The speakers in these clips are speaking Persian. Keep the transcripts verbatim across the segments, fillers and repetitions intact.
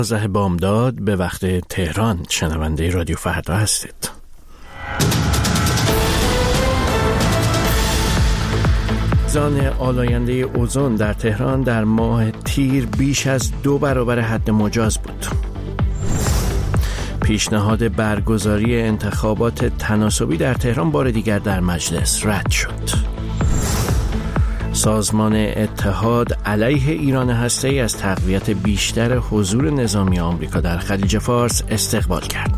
یازده بامداد به وقت تهران شنونده رادیو فردا هستید. میزان آلاینده اوزون در تهران در ماه تیر بیش از دو برابر حد مجاز بود. پیشنهاد برگزاری انتخابات تناسبی در تهران بار دیگر در مجلس رد شد. سازمان اتحاد علیه ایران هسته‌ای از تقویت بیشتر حضور نظامی آمریکا در خلیج فارس استقبال کرد.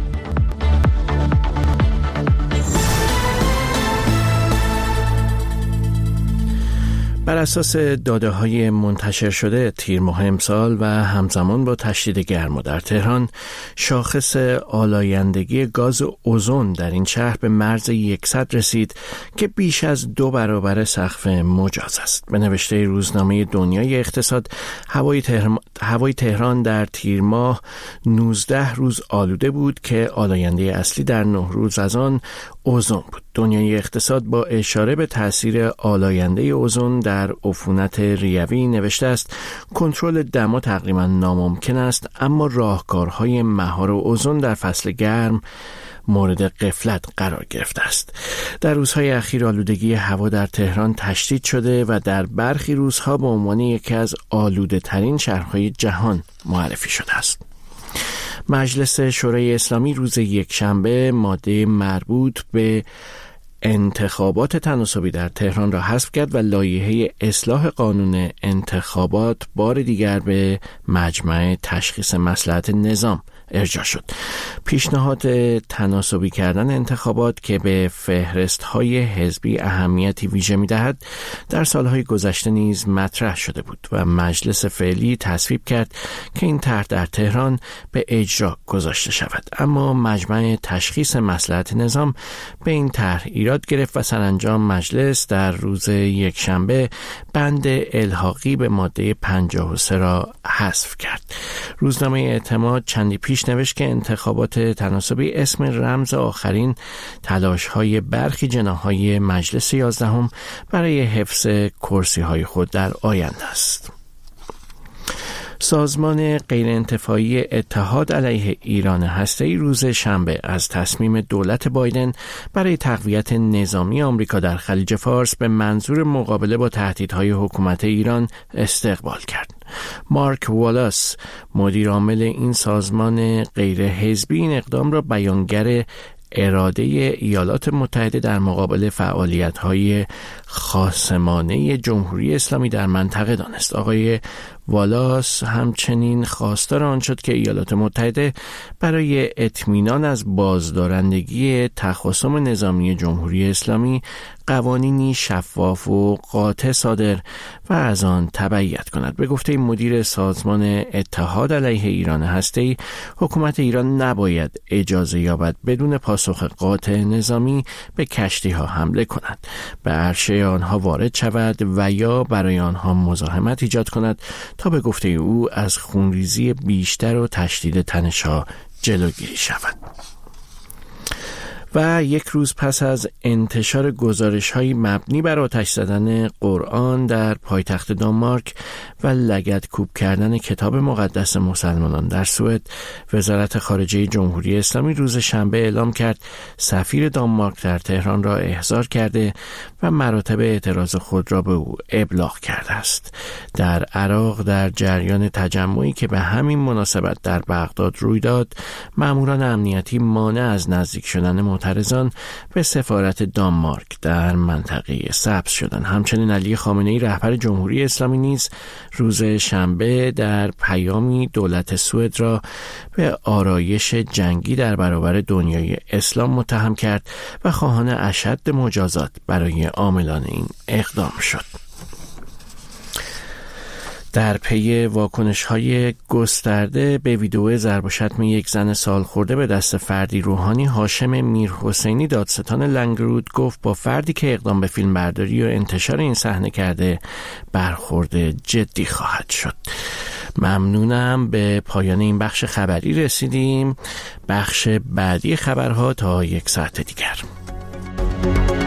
بر اساس داده‌های منتشر شده تیر ماه امسال و همزمان با تشدید گرما در تهران، شاخص آلایندگی گاز اوزون در این شهر به مرز صد رسید که بیش از دو برابر سقف مجاز است. به نوشته روزنامه دنیای اقتصاد، هوای تهران, هوای تهران در تیر ماه نوزده روز آلوده بود که آلاینده اصلی در نه روز از آن اوزون بود. دنیای اقتصاد با اشاره به تأثیر آلاینده اوزون در عفونت ریوی نوشته است: کنترل دما تقریبا ناممکن است، اما راهکارهای مهار اوزون در فصل گرم مورد غفلت قرار گرفته است. در روزهای اخیر آلودگی هوا در تهران تشدید شده و در برخی روزها به عنوان یکی از آلوده ترین شهرهای جهان معرفی شده است. مجلس شورای اسلامی روز یکشنبه ماده مربوط به انتخابات تناسبی در تهران را حذف کرد و لایحه اصلاح قانون انتخابات بار دیگر به مجمع تشخیص مصلحت نظام ارجاع شد. پیشنهاد تناسبی کردن انتخابات که به فهرست‌های حزبی اهمیتی ویژه می‌دهد، در سالهای گذشته نیز مطرح شده بود و مجلس فعلی تصویب کرد که این طرح در تهران به اجرا گذاشته شود. اما مجمع تشخیص مصلحت نظام به این طرح ایراد گرفت و سرانجام مجلس در روز یکشنبه بند الحاقی به ماده پنجاه و سه را حذف کرد. روزنامه اعتماد چندی پیش نوشت که انتخابات تناسبی اسم رمز آخرین تلاش‌های برخی جناح‌های مجلس یازدهم برای حفظ کرسی‌های خود در آینده است. سازمان غیرانتفاعی اتحاد علیه ایران هسته‌ای روز شنبه از تصمیم دولت بایدن برای تقویت نظامی آمریکا در خلیج فارس به منظور مقابله با تهدیدهای حکومت ایران استقبال کرد. مارک والاس، مدیر عامل این سازمان غیر حزبی، این اقدام را بیانگر اراده ایالات متحده در مقابل فعالیت‌های خاصمانه جمهوری اسلامی در منطقه دانست. آقای والاس همچنین خواستار آن شد که ایالات متحده برای اطمینان از بازدارندگی تخاصم نظامی جمهوری اسلامی قوانینی شفاف و قاطع صادر و از آن تبعیت کند. به گفته مدیر سازمان اتحاد علیه ایران هسته‌ای، حکومت ایران نباید اجازه یابد بدون پاسخ قاطع نظامی به کشتی‌ها حمله کند، به عرشه آنها وارد شود و یا برای آنها مزاحمت ایجاد کند تا به گفته او از خونریزی بیشتر و تشدید تنش‌ها جلوگیری شود. و یک روز پس از انتشار گزارش‌های مبنی بر آتش زدن قرآن در پایتخت دانمارک و لگدکوب کردن کتاب مقدس مسلمانان در سوئد، وزارت خارجه جمهوری اسلامی روز شنبه اعلام کرد سفیر دانمارک در تهران را احضار کرده و مراتب اعتراض خود را به او ابلاغ کرده است. در عراق در جریان تجمعی که به همین مناسبت در بغداد روی داد، ماموران امنیتی مانع از نزدیک شدن معترضان به سفارت دانمارک در منطقه سبز شدند. همچنین علی خامنه‌ای رهبر جمهوری اسلامی نیز روز شنبه در پیامی دولت سوئد را به آرایش جنگی در برابر دنیای اسلام متهم کرد و خواهان اشد مجازات برای عاملان این اقدام شد. در پی واکنش‌های گسترده به ویدئو ضرب و شتم یک زن سالخورده به دست فردی روحانی، هاشم میرحسینی دادستان لنگرود گفت با فردی که اقدام به فیلمبرداری و انتشار این صحنه کرده برخورد جدی خواهد شد. ممنونم. به پایان این بخش خبری رسیدیم. بخش بعدی خبرها تا یک ساعت دیگر.